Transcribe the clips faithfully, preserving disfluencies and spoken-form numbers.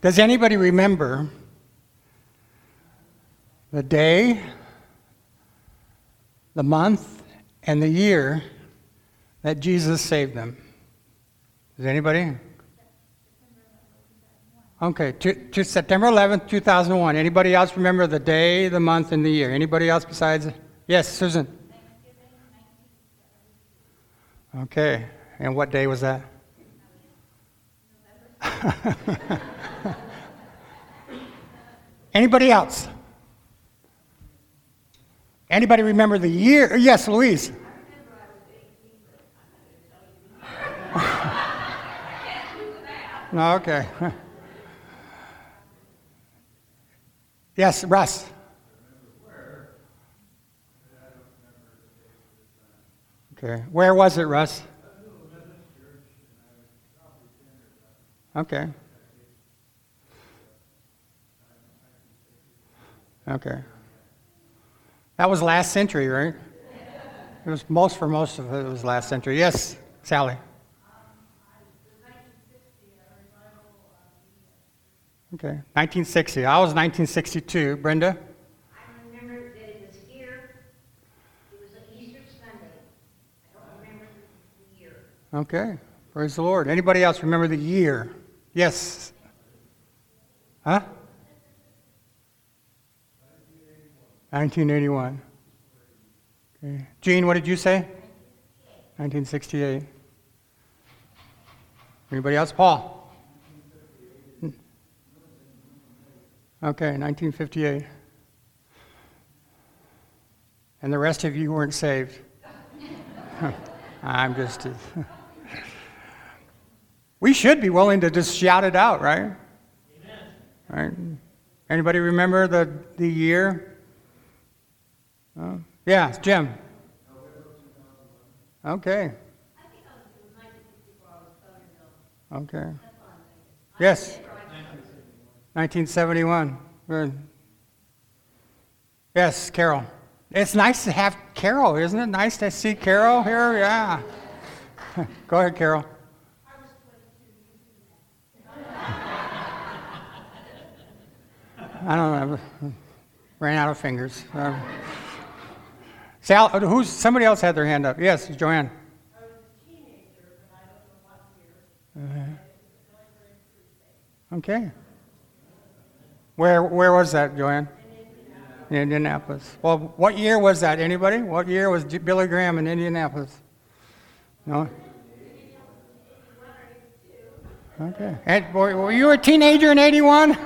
Does anybody remember the day, the month, and the year that Jesus saved them? Does anybody? Okay, to, to September eleventh, two thousand one. Anybody else remember the day, the month, and the year? Anybody else besides? Yes, Susan. Okay, and what day was that? Anybody else? Anybody remember the year? Yes, Louise. No, okay. Yes, Russ. Okay. Where was it, Russ? Okay. Okay. That was last century, right? It was most for most of it was last century. Yes, Sally. Okay, nineteen sixty. I was nineteen sixty-two. Brenda? I remember that it was here. It was an Easter Sunday. I don't remember the year. Okay, praise the Lord. Anybody else remember the year? Yes. Huh? nineteen eighty-one. Okay. Gene, what did you say? nineteen sixty-eight. Anybody else? Paul? Okay, nineteen fifty-eight. And the rest of you weren't saved. I'm just... We should be willing to just shout it out, right? Amen. Right? Anybody remember the, the year? Oh. Yeah, Jim. Okay. Okay. Yes. nineteen seventy-one. Good. Yes, Carol. It's nice to have Carol, isn't it? Nice to see Carol here. Yeah. Go ahead, Carol. I don't know. Ran out of fingers. Um, Sal, who's somebody else had their hand up? Yes, Joanne. I was a teenager, but I don't know what year. Uh-huh. Okay. Where where was that, Joanne? In Indianapolis. Well, what year was that? Anybody? What year was Billy Graham in Indianapolis? No. Okay. And boy, were you a teenager in eighty-one?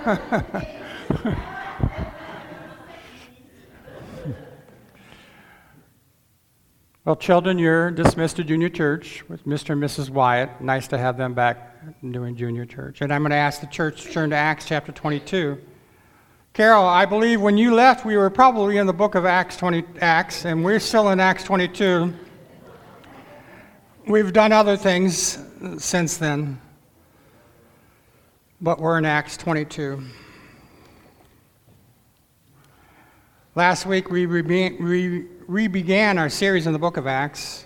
Well, children, you're dismissed to junior church with Mister and Missus Wyatt. Nice to have them back doing junior church. And I'm going to ask the church to turn to Acts chapter twenty-two. Carol, I believe when you left, we were probably in the book of Acts twenty, Acts, and we're still in Acts twenty-two. We've done other things since then, but we're in Acts twenty-two. Last week, we re- re began our series in the book of Acts.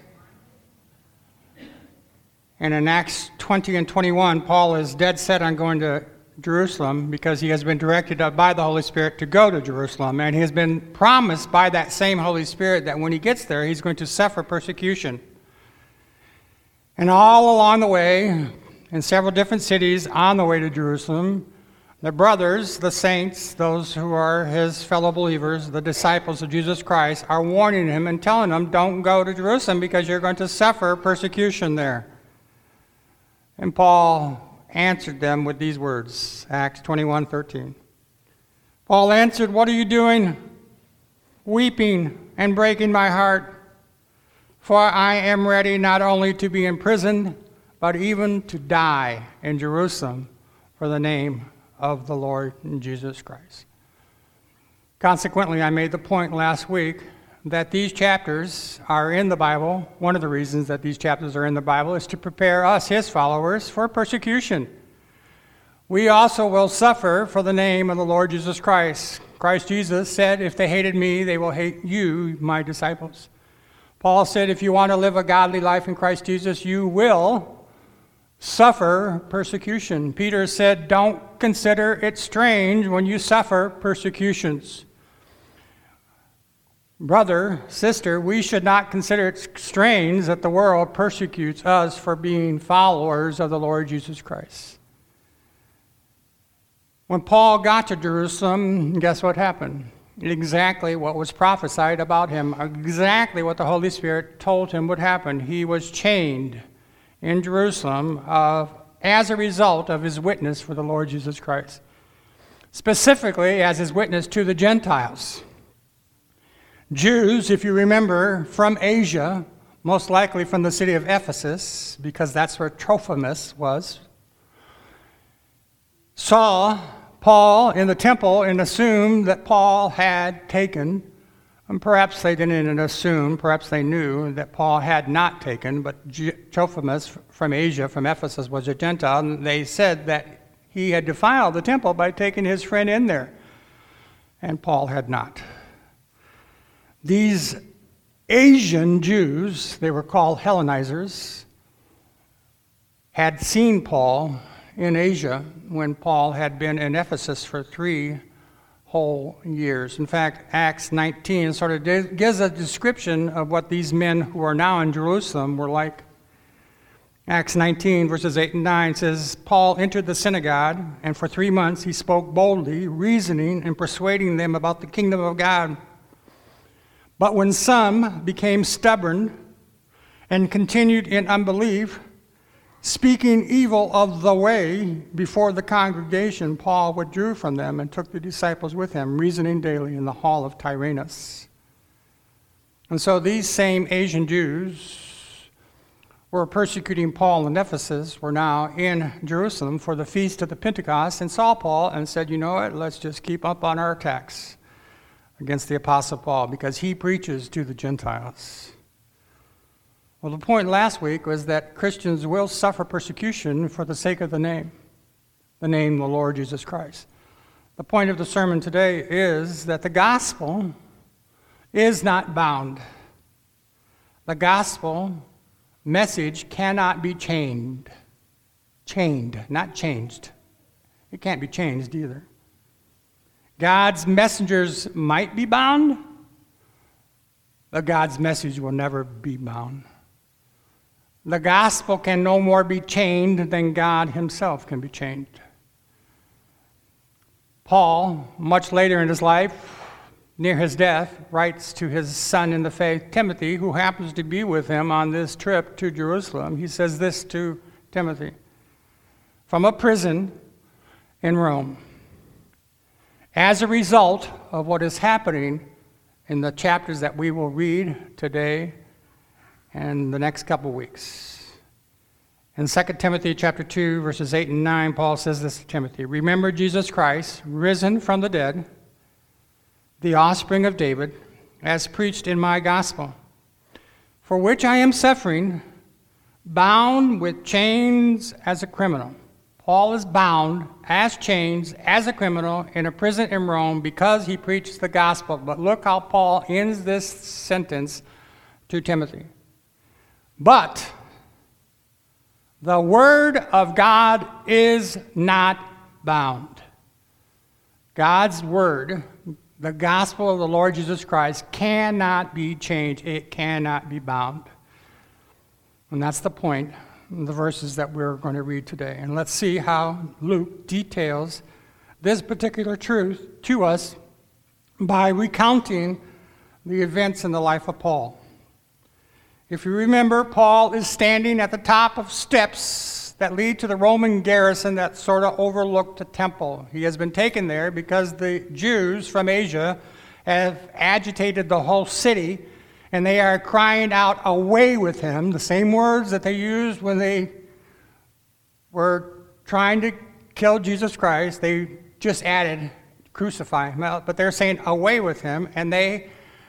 And in Acts twenty and twenty-one, Paul is dead set on going to Jerusalem because he has been directed by the Holy Spirit to go to Jerusalem. And he has been promised by that same Holy Spirit that when he gets there, he's going to suffer persecution. And all along the way, in several different cities on the way to Jerusalem, the brothers, the saints, those who are his fellow believers, the disciples of Jesus Christ, are warning him and telling him, don't go to Jerusalem because you're going to suffer persecution there. And Paul answered them with these words, Acts twenty-one thirteen. Paul answered, what are you doing? Weeping and breaking my heart, for I am ready not only to be imprisoned, but even to die in Jerusalem for the name of the Lord Jesus Christ. Consequently, I made the point last week that these chapters are in the Bible. One of the reasons that these chapters are in the Bible is to prepare us, his followers, for persecution. We also will suffer for the name of the Lord Jesus Christ. Christ Jesus said, if they hated me, they will hate you, my disciples. Paul said, if you want to live a godly life in Christ Jesus, you will suffer persecution. Peter said, don't consider it strange when you suffer persecutions. Brother, sister, we should not consider it strange that the world persecutes us for being followers of the Lord Jesus Christ. When Paul got to Jerusalem, guess what happened? Exactly what was prophesied about him, exactly what the Holy Spirit told him would happen. He was chained in Jerusalem uh, as a result of his witness for the Lord Jesus Christ, specifically as his witness to the Gentiles. Jews, if you remember, from Asia, most likely from the city of Ephesus, because that's where Trophimus was, saw Paul in the temple and assumed that Paul had taken, and perhaps they didn't assume, perhaps they knew that Paul had not taken, but Trophimus from Asia, from Ephesus, was a Gentile, and they said that he had defiled the temple by taking his friend in there, and Paul had not. These Asian Jews, they were called Hellenizers, had seen Paul in Asia when Paul had been in Ephesus for three whole years. In fact, Acts nineteen sort of gives a description of what these men who are now in Jerusalem were like. Acts nineteen, verses eight and nine says, Paul entered the synagogue, and for three months he spoke boldly, reasoning and persuading them about the kingdom of God. But when some became stubborn and continued in unbelief, speaking evil of the way before the congregation, Paul withdrew from them and took the disciples with him, reasoning daily in the hall of Tyrannus. And so these same Asian Jews who were persecuting Paul in Ephesus were now in Jerusalem for the feast of the Pentecost and saw Paul and said, you know what, let's just keep up on our attacks against the Apostle Paul because he preaches to the Gentiles. Well, the point last week was that Christians will suffer persecution for the sake of the name, the name of the Lord Jesus Christ. The point of the sermon today is that the gospel is not bound. The gospel message cannot be chained. Chained, not changed. It can't be changed either. God's messengers might be bound, but God's message will never be bound. The gospel can no more be chained than God himself can be chained. Paul, much later in his life, near his death, writes to his son in the faith, Timothy, who happens to be with him on this trip to Jerusalem. He says this to Timothy, from a prison in Rome. As a result of what is happening in the chapters that we will read today and the next couple weeks. In Second Timothy chapter two, verses eight and nine, Paul says this to Timothy, remember Jesus Christ, risen from the dead, the offspring of David, as preached in my gospel, for which I am suffering, bound with chains as a criminal. Paul is bound as chains, as a criminal, in a prison in Rome because he preaches the gospel. But look how Paul ends this sentence to Timothy. But the word of God is not bound. God's word, the gospel of the Lord Jesus Christ, cannot be changed. It cannot be bound. And that's the point in the verses that we're going to read today. And let's see how Luke details this particular truth to us by recounting the events in the life of Paul. If you remember, Paul is standing at the top of steps that lead to the Roman garrison that sort of overlooked the temple. He has been taken there because the Jews from Asia have agitated the whole city, and they are crying out, away with him, the same words that they used when they were trying to kill Jesus Christ. They just added, crucify him, but they're saying, away with him, and they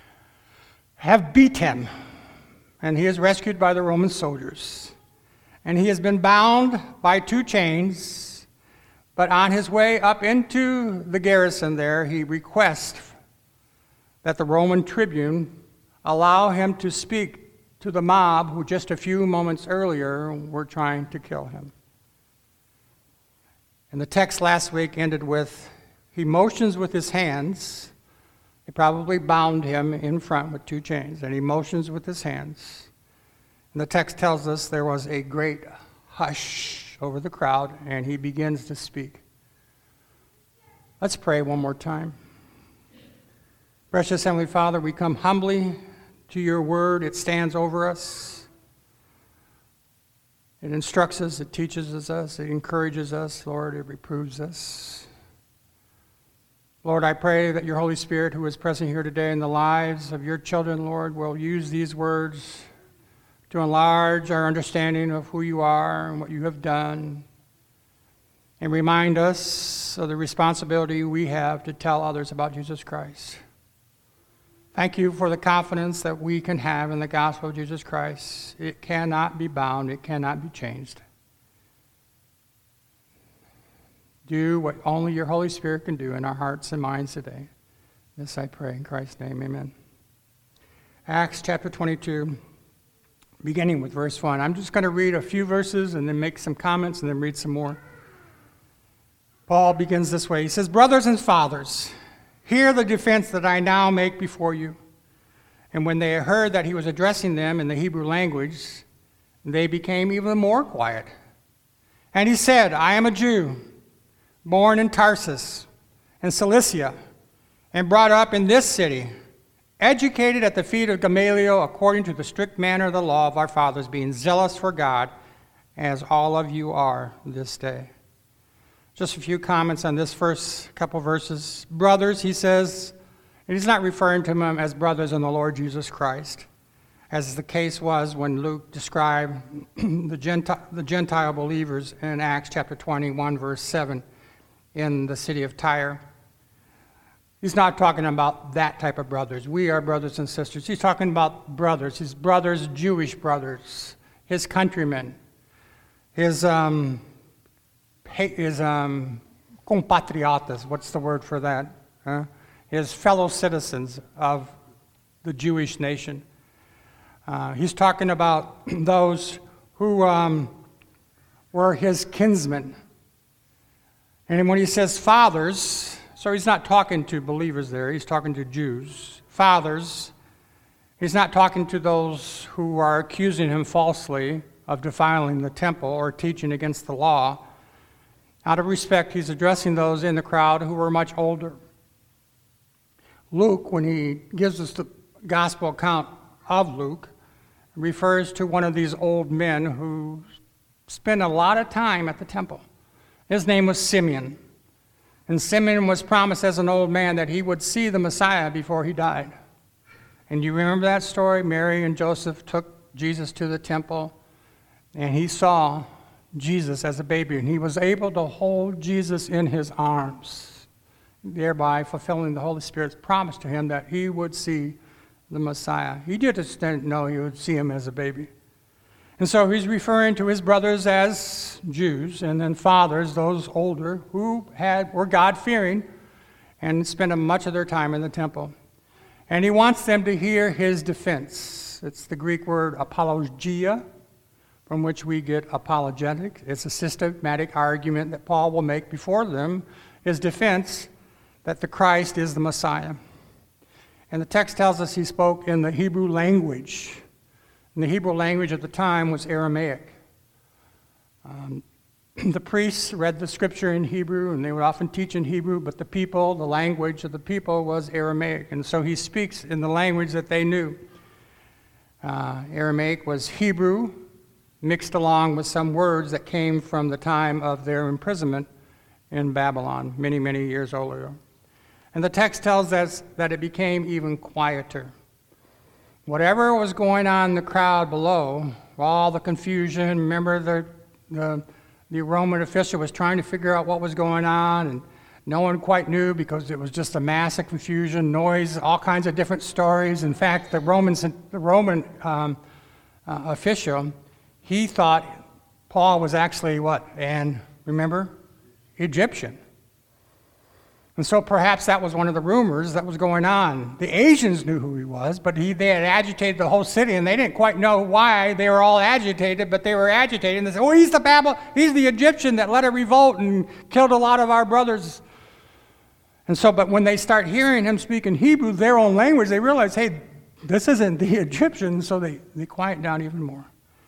have beat him. And he is rescued by the Roman soldiers. And he has been bound by two chains, but on his way up into the garrison there, he requests that the Roman tribune allow him to speak to the mob who just a few moments earlier were trying to kill him. And the text last week ended with, he motions with his hands. They probably bound him in front with two chains, and he motions with his hands. And the text tells us there was a great hush over the crowd, and he begins to speak. Let's pray one more time. Precious Heavenly Father, we come humbly to your word. It stands over us. It instructs us, it teaches us, it encourages us, Lord, it reproves us. Lord, I pray that your Holy Spirit, who is present here today in the lives of your children, Lord, will use these words to enlarge our understanding of who you are and what you have done, and remind us of the responsibility we have to tell others about Jesus Christ. Thank you for the confidence that we can have in the gospel of Jesus Christ. It cannot be bound. It cannot be changed. Do what only your Holy Spirit can do in our hearts and minds today. This I pray in Christ's name, amen. Acts chapter twenty-two, beginning with verse one. I'm just going to read a few verses and then make some comments and then read some more. Paul begins this way. He says, "Brothers and fathers, hear the defense that I now make before you." And when they heard that he was addressing them in the Hebrew language, they became even more quiet. And he said, "I am a Jew, born in Tarsus, in Cilicia, and brought up in this city, educated at the feet of Gamaliel according to the strict manner of the law of our fathers, being zealous for God, as all of you are this day." Just a few comments on this first couple verses. Brothers, he says, and he's not referring to them as brothers in the Lord Jesus Christ, as the case was when Luke described the Gentile, the Gentile believers in Acts chapter twenty-one, verse seven, in the city of Tyre. He's not talking about that type of brothers. We are brothers and sisters. He's talking about brothers, his brothers, Jewish brothers, his countrymen, his... Um, His um, compatriotas, what's the word for that? Huh? His fellow citizens of the Jewish nation. Uh, he's talking about those who um, were his kinsmen. And when he says fathers, so he's not talking to believers there, he's talking to Jews. Fathers, he's not talking to those who are accusing him falsely of defiling the temple or teaching against the law. Out of respect, he's addressing those in the crowd who were much older. Luke, when he gives us the gospel account of Luke, refers to one of these old men who spent a lot of time at the temple. His name was Simeon. And Simeon was promised as an old man that he would see the Messiah before he died. And you remember that story? Mary and Joseph took Jesus to the temple, and he saw Jesus as a baby, and he was able to hold Jesus in his arms, thereby fulfilling the Holy Spirit's promise to him that he would see the Messiah. He just didn't know he would see him as a baby. And so he's referring to his brothers as Jews, and then fathers, those older, who had were God-fearing and spent much of their time in the temple. And he wants them to hear his defense. It's the Greek word apologia, from which we get apologetic. It's a systematic argument that Paul will make before them, his defense that the Christ is the Messiah. And the text tells us he spoke in the Hebrew language. And the Hebrew language at the time was Aramaic. Um, the priests read the scripture in Hebrew, and they would often teach in Hebrew, but the people, the language of the people was Aramaic. And so he speaks in the language that they knew. Uh, Aramaic was Hebrew, mixed along with some words that came from the time of their imprisonment in Babylon, many, many years earlier. And the text tells us that it became even quieter. Whatever was going on in the crowd below, all the confusion, remember the, the, the Roman official was trying to figure out what was going on, and no one quite knew because it was just a mass of confusion, noise, all kinds of different stories. In fact, the, Romans, the Roman um, uh, official, he thought Paul was actually what? And remember? Egyptian. And so perhaps that was one of the rumors that was going on. The Asians knew who he was, but he, they had agitated the whole city, and they didn't quite know why they were all agitated, but they were agitated. And they said, oh, he's the Babel, he's the Egyptian that led a revolt and killed a lot of our brothers. And so, but when they start hearing him speak in Hebrew, their own language, they realize, hey, this isn't the Egyptian, so they, they quiet down even more.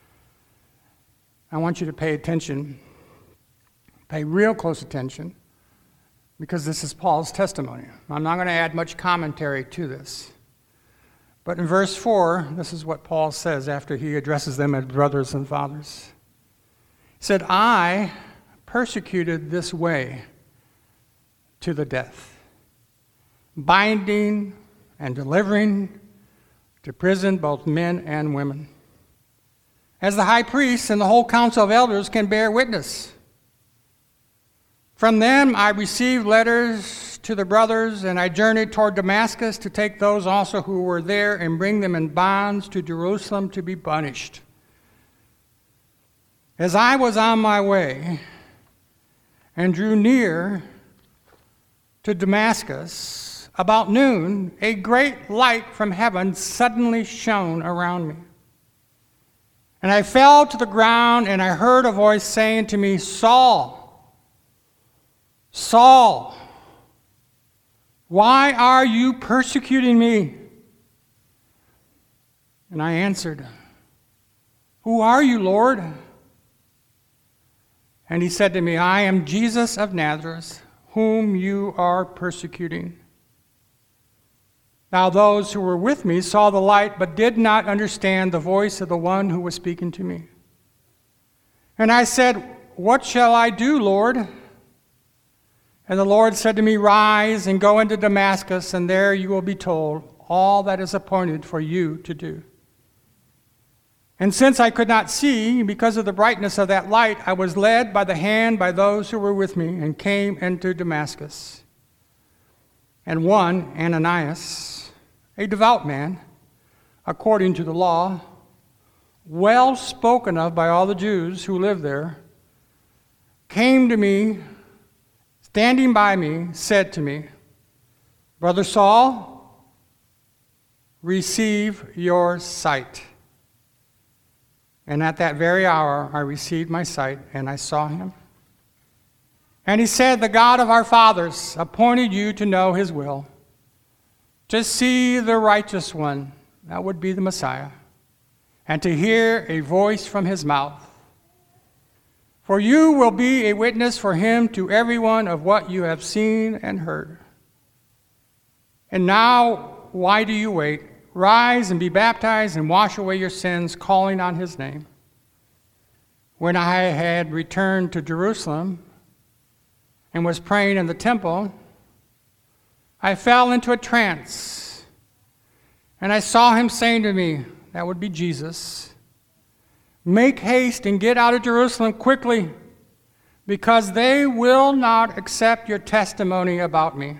I want you to pay attention, pay real close attention, because this is Paul's testimony. I'm not going to add much commentary to this. But in verse four, this is what Paul says after he addresses them as brothers and fathers. He said, I persecuted this way to the death, binding and delivering to prison both men and women, as the high priest and the whole council of elders can bear witness. From them I received letters to the brothers, and I journeyed toward Damascus to take those also who were there and bring them in bonds to Jerusalem to be punished. As I was on my way and drew near to Damascus, about noon, a great light from heaven suddenly shone around me. And I fell to the ground, and I heard a voice saying to me, Saul, Saul, why are you persecuting me? And I answered, who are you, Lord? And he said to me, I am Jesus of Nazareth, whom you are persecuting. Now those who were with me saw the light, but did not understand the voice of the one who was speaking to me. And I said, what shall I do, Lord? And the Lord said to me, rise and go into Damascus, and there you will be told all that is appointed for you to do. And since I could not see, because of the brightness of that light, I was led by the hand by those who were with me, and came into Damascus. And one, Ananias, a devout man, according to the law, well spoken of by all the Jews who lived there, came to me, standing by me, said to me, Brother Saul, receive your sight. And at that very hour I received my sight, and I saw him. And he said, the God of our fathers appointed you to know his will, to see the righteous one, that would be the Messiah, and to hear a voice from his mouth. For you will be a witness for him to everyone of what you have seen and heard. And now, why do you wait? Rise and be baptized and wash away your sins, calling on his name. When I had returned to Jerusalem and was praying in the temple, I fell into a trance, and I saw him saying to me, that would be Jesus, make haste and get out of Jerusalem quickly, because they will not accept your testimony about me.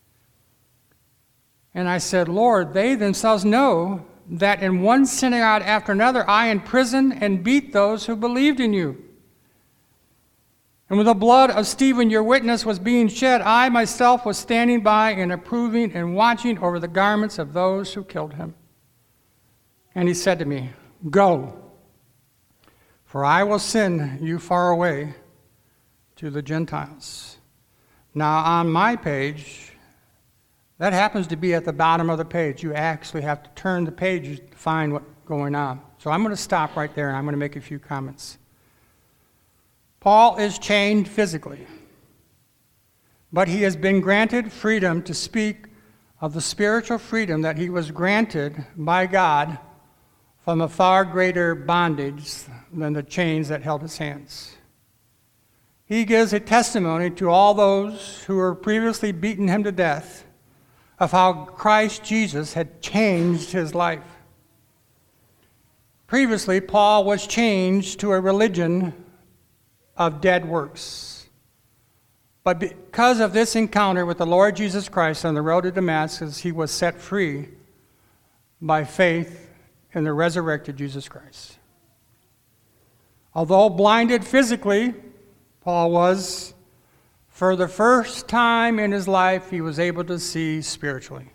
And I said, Lord, they themselves know that in one synagogue after another I imprisoned and beat those who believed in you. And when the blood of Stephen, your witness, was being shed, I myself was standing by and approving and watching over the garments of those who killed him. And he said to me, go, for I will send you far away to the Gentiles. Now on my page, that happens to be at the bottom of the page. You actually have to turn the page to find what's going on. So I'm going to stop right there, and I'm going to make a few comments. Paul is chained physically, but he has been granted freedom to speak of the spiritual freedom that he was granted by God from a far greater bondage than the chains that held his hands. He gives a testimony to all those who were previously beaten him to death of how Christ Jesus had changed his life. Previously, Paul was changed to a religion of dead works. But because of this encounter with the Lord Jesus Christ on the road to Damascus, he was set free by faith in the resurrected Jesus Christ. Although blinded physically, Paul was For the first time in his life, he was able to see spiritually.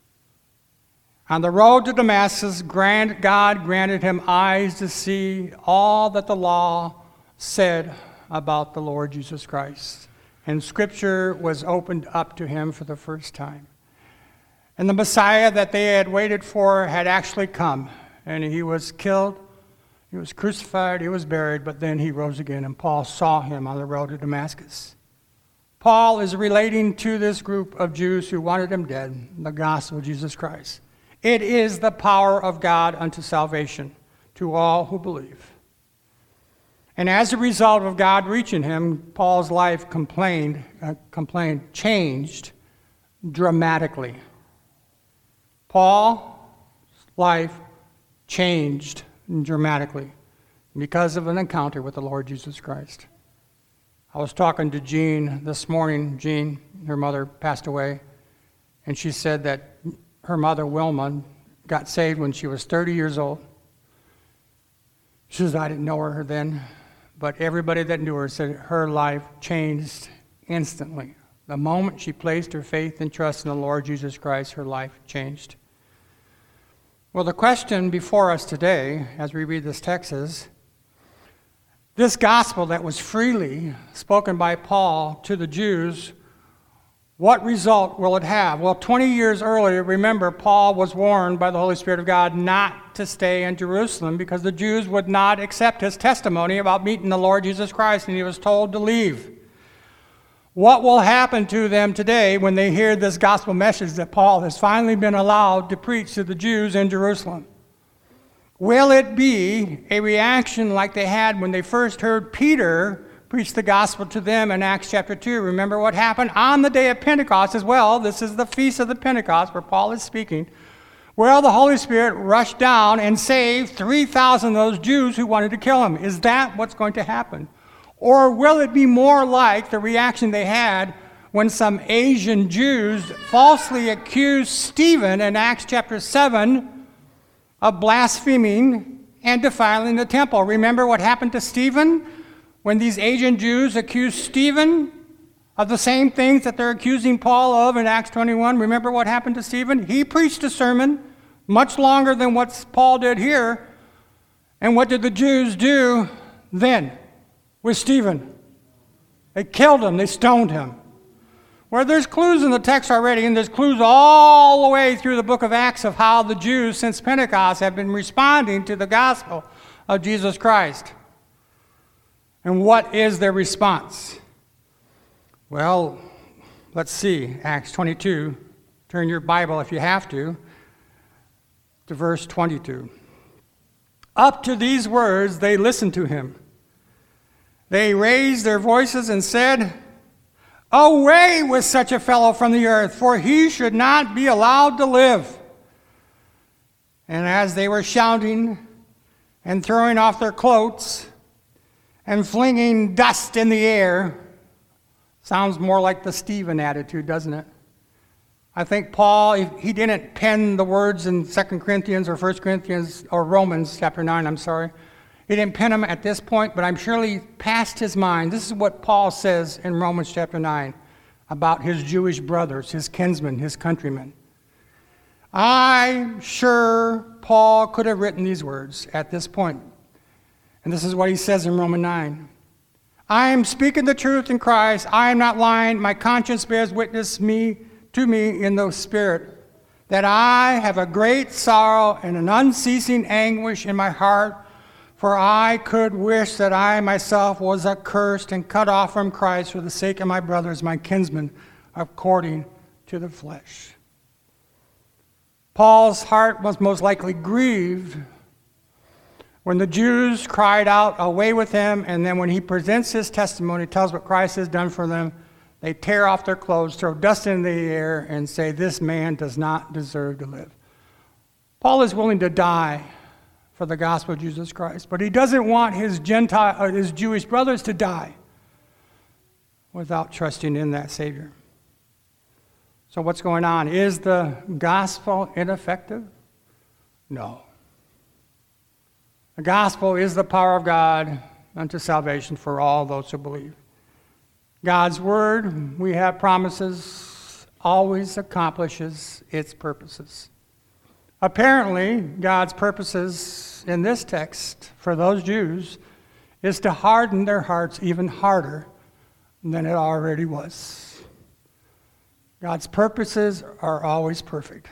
On the road to Damascus, grant, God granted him eyes to see all that the law said about the Lord Jesus Christ. And Scripture was opened up to him for the first time. And the Messiah that they had waited for had actually come. And he was killed, he was crucified, he was buried, but then he rose again, and Paul saw him on the road to Damascus. Paul is relating to this group of Jews who wanted him dead, the gospel of Jesus Christ. It is the power of God unto salvation to all who believe. And as a result of God reaching him, Paul's life complained, uh, complained, changed dramatically. Paul's life changed dramatically because of an encounter with the Lord Jesus Christ. I was talking to Jean this morning. Jean, her mother, passed away, and she said that her mother, Wilma, got saved when she was thirty years old. She says, I didn't know her then, but everybody that knew her said her life changed instantly. The moment she placed her faith and trust in the Lord Jesus Christ, her life changed. Well, the question before us today, as we read this text, is, this gospel that was freely spoken by Paul to the Jews, what result will it have? Well, twenty years earlier, remember, Paul was warned by the Holy Spirit of God not to stay in Jerusalem because the Jews would not accept his testimony about meeting the Lord Jesus Christ, and he was told to leave. What will happen to them today when they hear this gospel message that Paul has finally been allowed to preach to the Jews in Jerusalem? Will it be a reaction like they had when they first heard Peter preach the gospel to them in Acts chapter two? Remember what happened on the day of Pentecost as well. This is the feast of the Pentecost where Paul is speaking. Well, the Holy Spirit rushed down and saved three thousand of those Jews who wanted to kill him. Is that what's going to happen? Or will it be more like the reaction they had when some Asian Jews falsely accused Stephen in Acts chapter seven of blaspheming and defiling the temple? Remember what happened to Stephen when these Asian Jews accused Stephen of the same things that they're accusing Paul of in Acts twenty-one? Remember what happened to Stephen? He preached a sermon much longer than what Paul did here. And what did the Jews do then with Stephen? They killed him. They stoned him. Well, there's clues in the text already, and there's clues all the way through the book of Acts of how the Jews since Pentecost have been responding to the gospel of Jesus Christ. And what is their response? Well, let's see. Acts twenty-two. Turn your Bible, if you have to, to verse twenty-two. Up to these words they listened to him. They raised their voices and said, Away with such a fellow from the earth, for he should not be allowed to live. And as they were shouting and throwing off their cloaks and flinging dust in the air, sounds more like the Stephen attitude, doesn't it? I think Paul, he didn't pen the words in Second Corinthians or First Corinthians or Romans chapter nine, I'm sorry. He didn't pen them at this point, but I'm sure he passed his mind. This is what Paul says in Romans chapter nine about his Jewish brothers, his kinsmen, his countrymen. I'm sure Paul could have written these words at this point. And this is what he says in Romans nine. I am speaking the truth in Christ. I am not lying. My conscience bears witness me to me in the Spirit that I have a great sorrow and an unceasing anguish in my heart. For I could wish that I myself was accursed and cut off from Christ for the sake of my brothers, my kinsmen, according to the flesh. Paul's heart was most likely grieved when the Jews cried out, away with him, and then when he presents his testimony, tells what Christ has done for them, they tear off their clothes, throw dust in the air, and say, this man does not deserve to live. Paul is willing to die for the gospel of Jesus Christ, but he doesn't want his Gentile, or his Jewish brothers to die without trusting in that Savior. So what's going on? Is the gospel ineffective? No. The gospel is the power of God unto salvation for all those who believe. God's word, we have promises, always accomplishes its purposes. Apparently, God's purposes in this text for those Jews is to harden their hearts even harder than it already was. God's purposes are always perfect.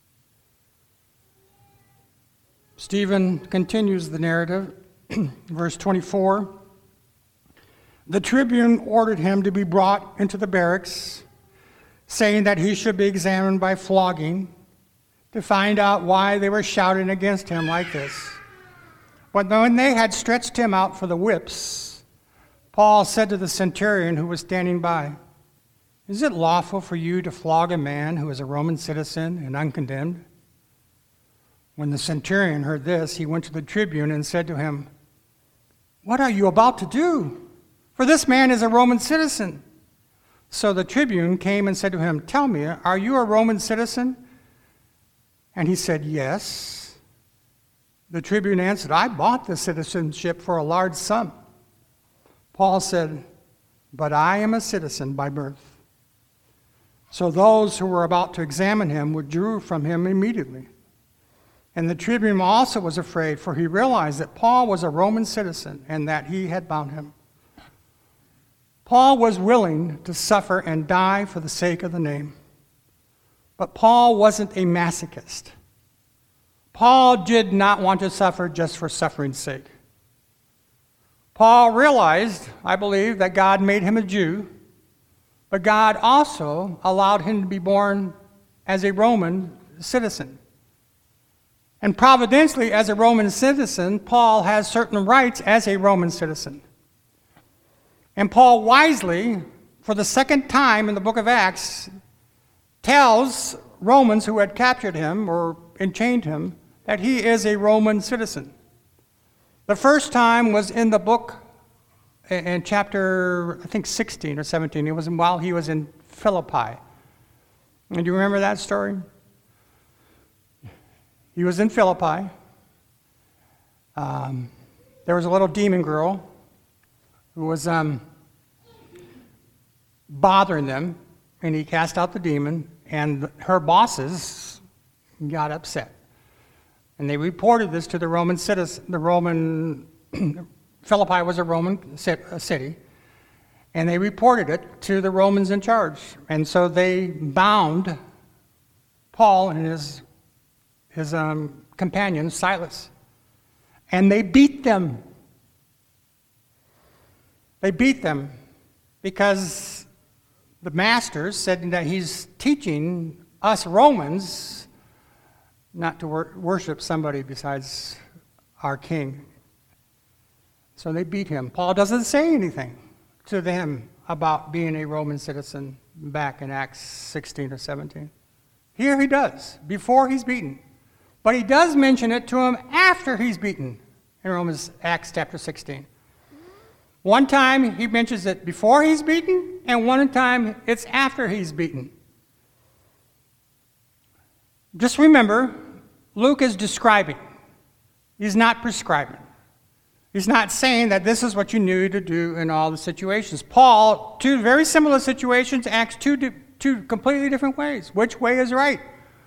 Stephen continues the narrative, verse twenty-four. The tribune ordered him to be brought into the barracks, saying that he should be examined by flogging to find out why they were shouting against him like this. But when they had stretched him out for the whips, Paul said to the centurion who was standing by, "Is it lawful for you to flog a man who is a Roman citizen and uncondemned?" When the centurion heard this, he went to the tribune and said to him, "What are you about to do? For this man is a Roman citizen." So the tribune came and said to him, "Tell me, are you a Roman citizen?" And he said, "Yes." The tribune answered, "I bought the citizenship for a large sum." Paul said, "But I am a citizen by birth." So those who were about to examine him withdrew from him immediately. And the tribune also was afraid, for he realized that Paul was a Roman citizen and that he had bound him. Paul was willing to suffer and die for the sake of the name. But Paul wasn't a masochist. Paul did not want to suffer just for suffering's sake. Paul realized, I believe, that God made him a Jew, but God also allowed him to be born as a Roman citizen. And providentially, as a Roman citizen, Paul has certain rights as a Roman citizen. And Paul wisely, for the second time in the book of Acts, tells Romans who had captured him or enchained him that he is a Roman citizen. The first time was in the book, in chapter, I think, sixteen or seventeen. It was while he was in Philippi. And do you remember that story? He was in Philippi. Um, there was a little demon girl who was um, bothering them, and he cast out the demon, and her bosses got upset. And they reported this to the Roman citizen, the Roman, Philippi was a Roman city, and they reported it to the Romans in charge. And so they bound Paul and his his um, companion, Silas. And they beat them. They beat them because the masters said that he's teaching us Romans not to wor- worship somebody besides our king. So they beat him. Paul doesn't say anything to them about being a Roman citizen back in Acts sixteen or seventeen. Here he does, before he's beaten. But he does mention it to him after he's beaten in Romans, Acts chapter sixteen. One time he mentions it before he's beaten, and one time it's after he's beaten. Just remember, Luke is describing. He's not prescribing. He's not saying that this is what you need to do in all the situations. Paul, two very similar situations, acts two, two completely different ways. Which way is right?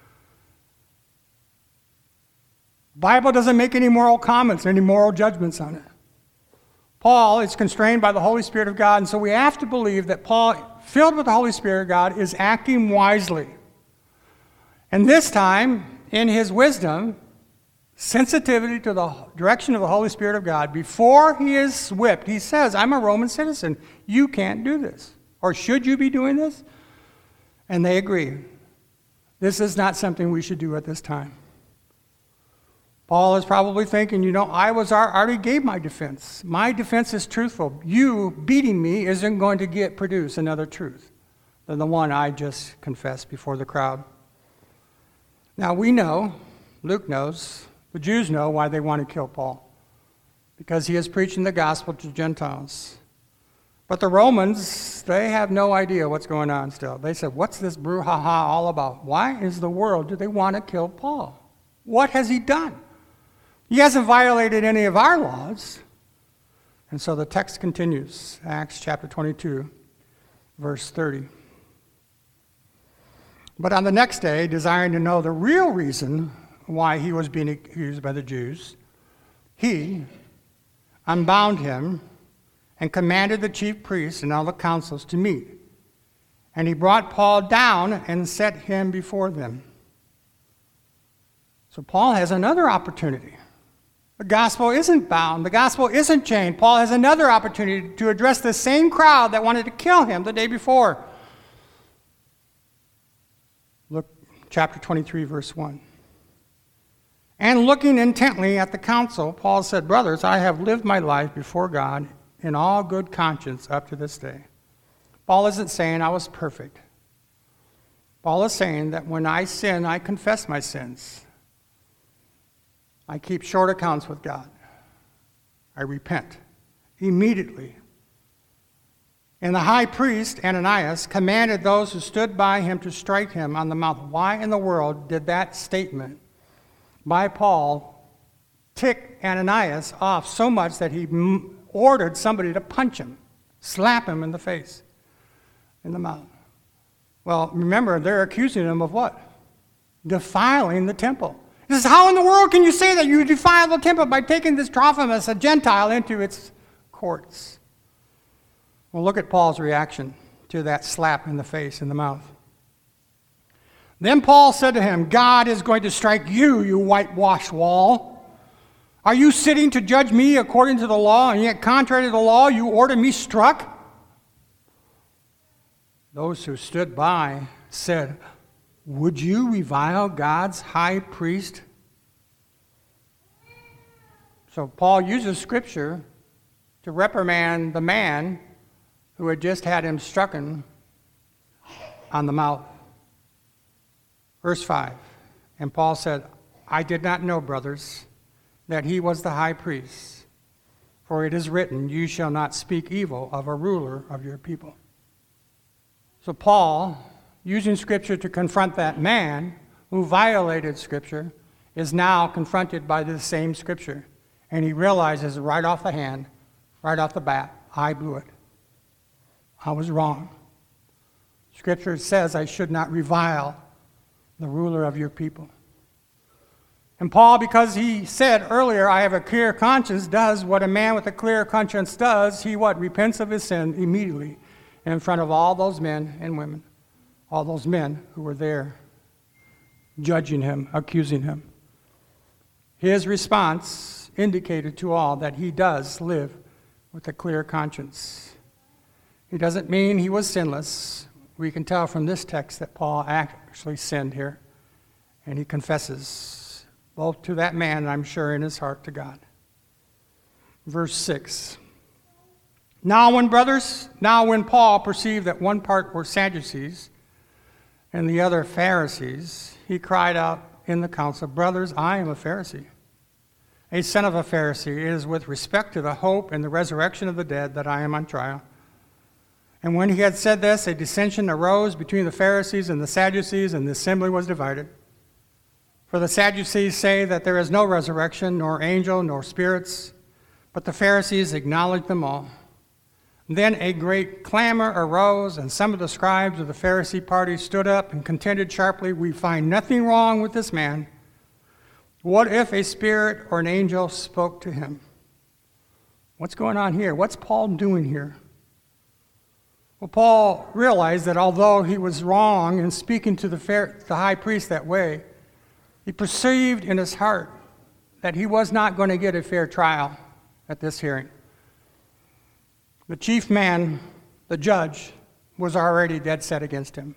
Bible doesn't make any moral comments, any moral judgments on it. Paul is constrained by the Holy Spirit of God, and so we have to believe that Paul, filled with the Holy Spirit of God, is acting wisely. And this time, in his wisdom, sensitivity to the direction of the Holy Spirit of God, before he is whipped, he says, "I'm a Roman citizen. You can't do this. Or should you be doing this?" And they agree. This is not something we should do at this time. Paul is probably thinking, you know, I was already gave my defense. My defense is truthful. You beating me isn't going to get produce another truth than the one I just confessed before the crowd. Now we know, Luke knows, the Jews know why they want to kill Paul, because he is preaching the gospel to Gentiles. But the Romans, they have no idea what's going on still. They said, what's this brouhaha all about? Why is the world do they want to kill Paul? What has he done? He hasn't violated any of our laws. And so the text continues, Acts chapter twenty-two. verse thirty. But on the next day, desiring to know the real reason why he was being accused by the Jews, he unbound him and commanded the chief priests and all the councils to meet. And he brought Paul down and set him before them. So Paul has another opportunity. The gospel isn't bound. The gospel isn't chained. Paul has another opportunity to address the same crowd that wanted to kill him the day before. Look, chapter twenty-three, verse one. And looking intently at the council, Paul said, "Brothers, I have lived my life before God in all good conscience up to this day." Paul isn't saying I was perfect. Paul is saying that when I sin, I confess my sins. I keep short accounts with God. I repent immediately. And the high priest, Ananias, commanded those who stood by him to strike him on the mouth. Why in the world did that statement by Paul tick Ananias off so much that he m- ordered somebody to punch him, slap him in the face, in the mouth? Well, remember, they're accusing him of what? Defiling the temple. This is how in the world can you say that you defile the temple by taking this Trophimus, a Gentile, into its courts? Well, look at Paul's reaction to that slap in the face, in the mouth. Then Paul said to him, "God is going to strike you, you whitewashed wall. Are you sitting to judge me according to the law, and yet contrary to the law you order me struck?" Those who stood by said, "Would you revile God's high priest?" So Paul uses Scripture to reprimand the man who had just had him strucken on the mouth. Verse five, and Paul said, "I did not know, brothers, that he was the high priest, for it is written, you shall not speak evil of a ruler of your people." So Paul, using Scripture to confront that man who violated Scripture, is now confronted by this same Scripture. And he realizes right off the hand, right off the bat, I blew it. I was wrong. Scripture says I should not revile the ruler of your people. And Paul, because he said earlier, I have a clear conscience, does what a man with a clear conscience does. He what? Repents of his sin immediately in front of all those men and women, all those men who were there judging him, accusing him. His response indicated to all that he does live with a clear conscience. It doesn't mean he was sinless. We can tell from this text that Paul actually sinned here, and he confesses both to that man and I'm sure in his heart to God. Verse six. Now when brothers, now when Paul perceived that one part were Sadducees and the other Pharisees, he cried out in the council, "Brothers, I am a Pharisee, a son of a Pharisee. It is with respect to the hope and the resurrection of the dead that I am on trial." And when he had said this, a dissension arose between the Pharisees and the Sadducees, and the assembly was divided. For the Sadducees say that there is no resurrection, nor angel, nor spirits, but the Pharisees acknowledge them all. Then a great clamor arose, and some of the scribes of the Pharisee party stood up and contended sharply, "We find nothing wrong with this man. What if a spirit or an angel spoke to him?" What's going on here? What's Paul doing here? Well, Paul realized that although he was wrong in speaking to the, fair, the high priest that way, he perceived in his heart that he was not going to get a fair trial at this hearing. The chief man, the judge, was already dead set against him.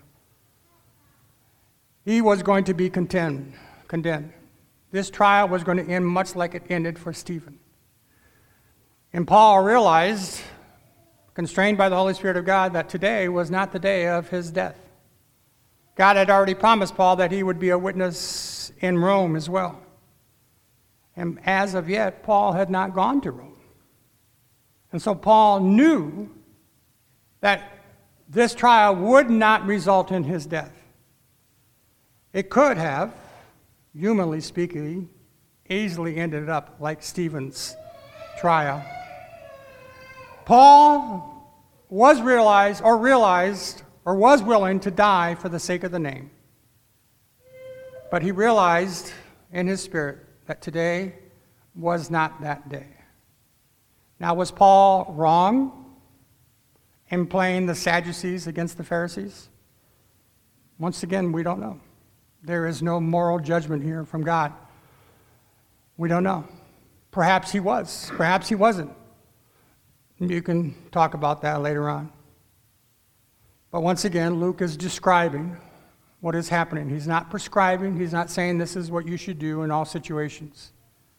He was going to be condemned. condemned. This trial was going to end much like it ended for Stephen. And Paul realized, constrained by the Holy Spirit of God, that today was not the day of his death. God had already promised Paul that he would be a witness in Rome as well. And as of yet, Paul had not gone to Rome. And so Paul knew that this trial would not result in his death. It could have, humanly speaking, easily ended up like Stephen's trial. Paul was realized or realized or was willing to die for the sake of the name. But he realized in his spirit that today was not that day. Now, was Paul wrong in playing the Sadducees against the Pharisees? Once again, we don't know. There is no moral judgment here from God. We don't know. Perhaps he was. Perhaps he wasn't. You can talk about that later on. But once again, Luke is describing what is happening. He's not prescribing. He's not saying this is what you should do in all situations.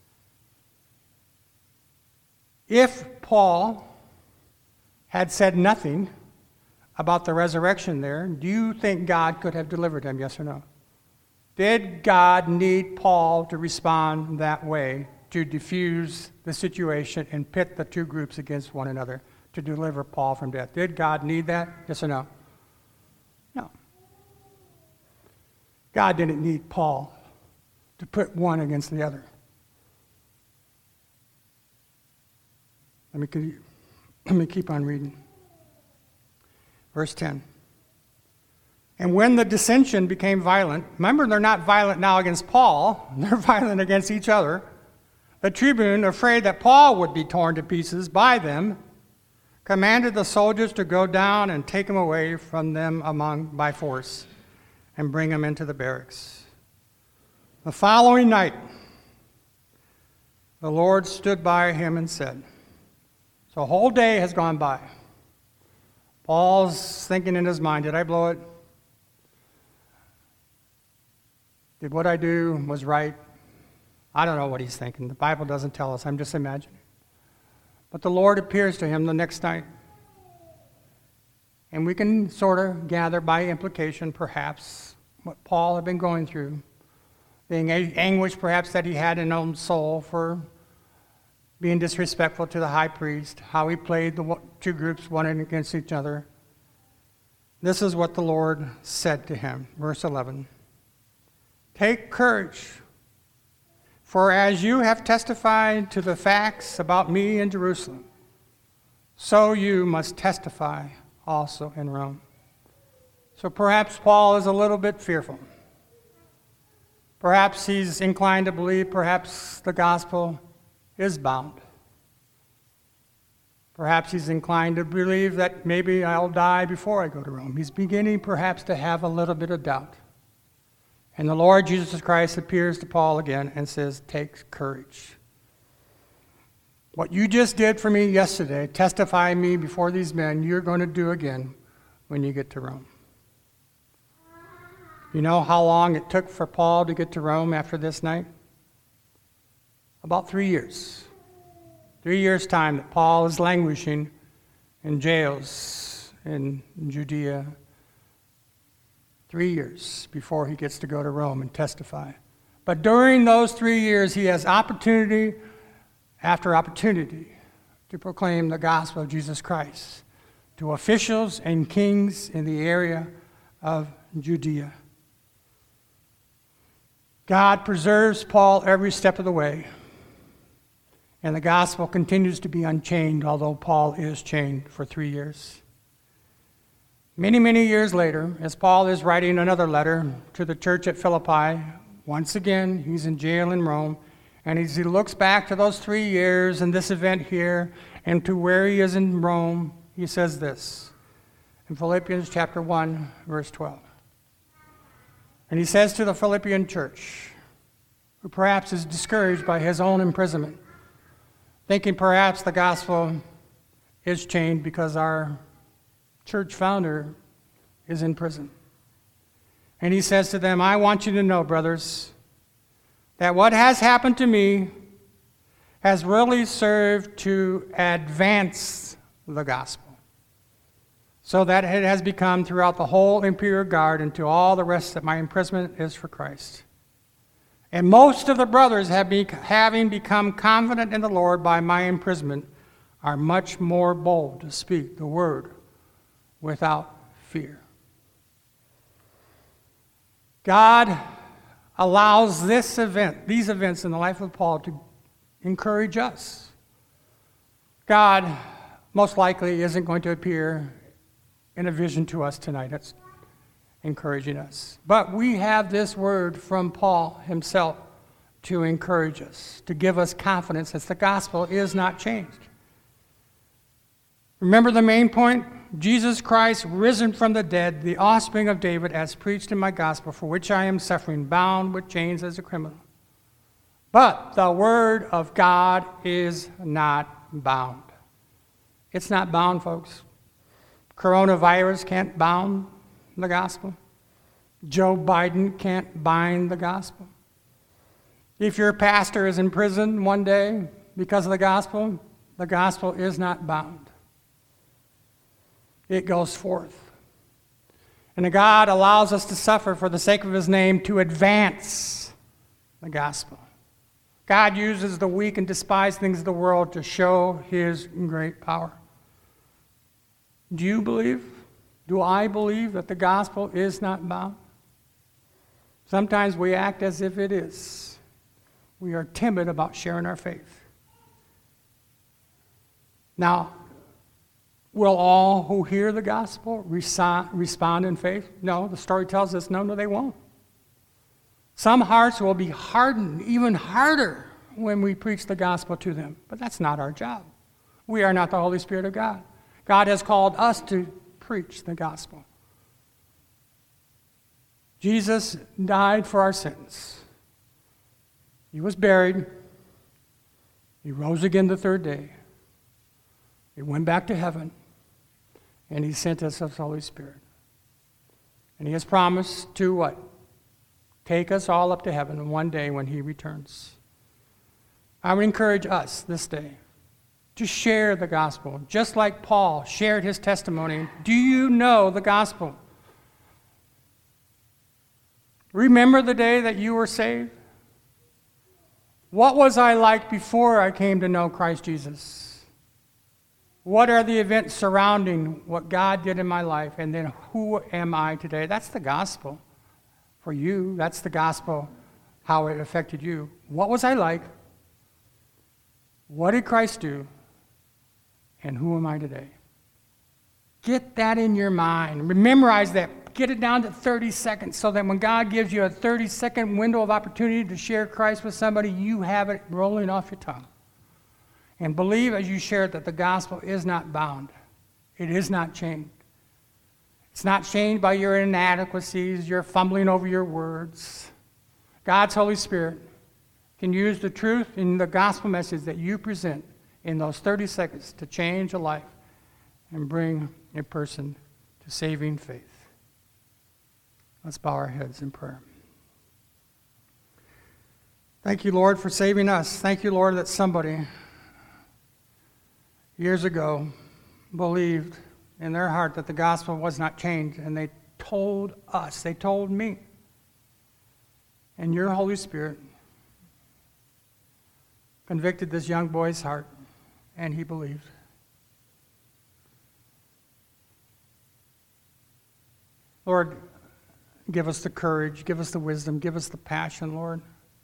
If Paul had said nothing about the resurrection there, do you think God could have delivered him, yes or no? Did God need Paul to respond that way to diffuse the situation and pit the two groups against one another to deliver Paul from death? Did God need that, yes or no? No. God didn't need Paul to put one against the other. Let me keep, let me keep on reading. Verse ten. And when the dissension became violent, remember they're not violent now against Paul, they're violent against each other. The tribune, afraid that Paul would be torn to pieces by them, commanded the soldiers to go down and take him away from them among by force and bring him into the barracks. The following night, the Lord stood by him and said, so a whole day has gone by. Paul's thinking in his mind, did I blow it? Did what I do was right? I don't know what he's thinking. The Bible doesn't tell us. I'm just imagining. But the Lord appears to him the next night. And we can sort of gather by implication, perhaps, what Paul had been going through. The anguish, perhaps, that he had in his own soul for being disrespectful to the high priest, how he played the two groups one against each other. This is what the Lord said to him. Verse eleven. Take courage, for as you have testified to the facts about me in Jerusalem, so you must testify also in Rome. So perhaps Paul is a little bit fearful. Perhaps he's inclined to believe perhaps the gospel is bound. Perhaps he's inclined to believe that maybe I'll die before I go to Rome. He's beginning perhaps to have a little bit of doubt. And the Lord Jesus Christ appears to Paul again and says, take courage. What you just did for me yesterday, testify me before these men, you're going to do again when you get to Rome. You know how long it took for Paul to get to Rome after this night? About three years. Three years' time that Paul is languishing in jails in Judea. Three years before he gets to go to Rome and testify. But during those three years, he has opportunity after opportunity to proclaim the gospel of Jesus Christ to officials and kings in the area of Judea. God preserves Paul every step of the way. And the gospel continues to be unchained, although Paul is chained for three years. Many, many years later, as Paul is writing another letter to the church at Philippi, once again, he's in jail in Rome, and as he looks back to those three years and this event here and to where he is in Rome, he says this in Philippians chapter one, verse twelve. And he says to the Philippian church, who perhaps is discouraged by his own imprisonment, thinking perhaps the gospel is chained because our church founder is in prison. And he says to them, I want you to know, brothers, that what has happened to me has really served to advance the gospel, so that it has become throughout the whole imperial guard and to all the rest that my imprisonment is for Christ. And most of the brothers, have be, having become confident in the Lord by my imprisonment, are much more bold to speak the word without fear. God allows this event, these events in the life of Paul to encourage us. God most likely isn't going to appear in a vision to us tonight. That's encouraging us. But we have this word from Paul himself to encourage us, to give us confidence that the gospel is not changed. Remember the main point? Jesus Christ, risen from the dead, the offspring of David, as preached in my gospel, for which I am suffering, bound with chains as a criminal. But the word of God is not bound. It's not bound, folks. Coronavirus can't bound the gospel. Joe Biden can't bind the gospel. If your pastor is in prison one day because of the gospel, the gospel is not bound. It goes forth. And God allows us to suffer for the sake of his name to advance the gospel. God uses the weak and despised things of the world to show his great power. Do you believe? Do I believe that the gospel is not bound? Sometimes we act as if it is. We are timid about sharing our faith. Now, will all who hear the gospel respond in faith? No, the story tells us no, no, they won't. Some hearts will be hardened, even harder, when we preach the gospel to them. But that's not our job. We are not the Holy Spirit of God. God has called us to preach the gospel. Jesus died for our sins. He was buried. He rose again the third day. He went back to heaven. And he sent us his Holy Spirit. And he has promised to what? Take us all up to heaven one day when he returns. I would encourage us this day to share the gospel, just like Paul shared his testimony. Do you know the gospel? Remember the day that you were saved? What was I like before I came to know Christ Jesus? What are the events surrounding what God did in my life? And then who am I today? That's the gospel for you. That's the gospel, how it affected you. What was I like? What did Christ do? And who am I today? Get that in your mind. Memorize that. Get it down to thirty seconds so that when God gives you a thirty second window of opportunity to share Christ with somebody, you have it rolling off your tongue. And believe as you share it that the gospel is not bound. It is not chained. It's not chained by your inadequacies, your fumbling over your words. God's Holy Spirit can use the truth in the gospel message that you present in those thirty seconds to change a life and bring a person to saving faith. Let's bow our heads in prayer. Thank you, Lord, for saving us. Thank you, Lord, that somebody years ago believed in their heart that the gospel was not changed, and they told us, they told me, and your Holy Spirit convicted this young boy's heart, and he believed. Lord, give us the courage, give us the wisdom, give us the passion, Lord,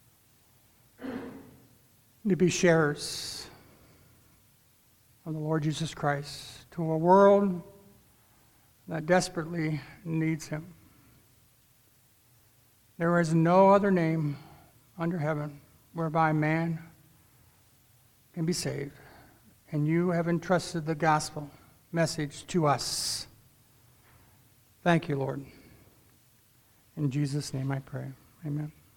to be sharers of the Lord Jesus Christ to a world that desperately needs him. There is no other name under heaven whereby man can be saved. And you have entrusted the gospel message to us. Thank you, Lord. In Jesus' name I pray. Amen.